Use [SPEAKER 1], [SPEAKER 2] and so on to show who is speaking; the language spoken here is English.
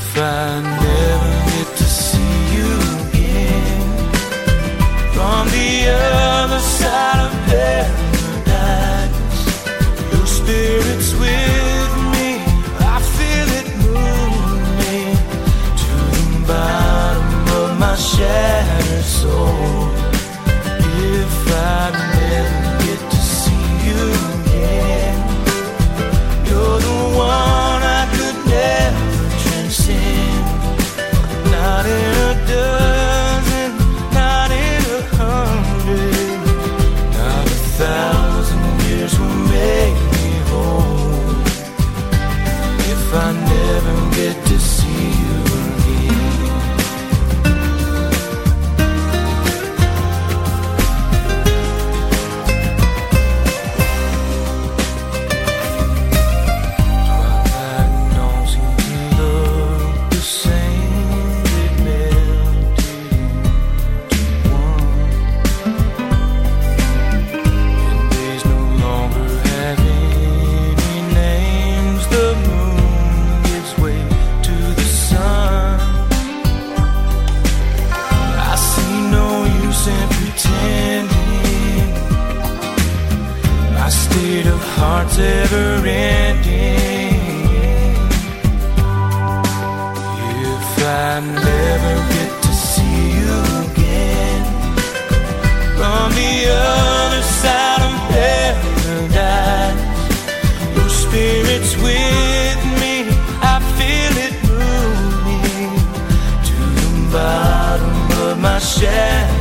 [SPEAKER 1] I never get to see you again from the other side of paradise. Your spirit's with me, I feel it move me to the bottom of my shattered soul. If I never get to see you again, you're the one I could never transcend. Not in a dozen, not in 100, not 1,000 years will make me whole. If I never get to see you again. Heart's ever ending. If I never get to see you again from the other side of paradise, your spirit's with me, I feel it move me to the bottom of my shadow.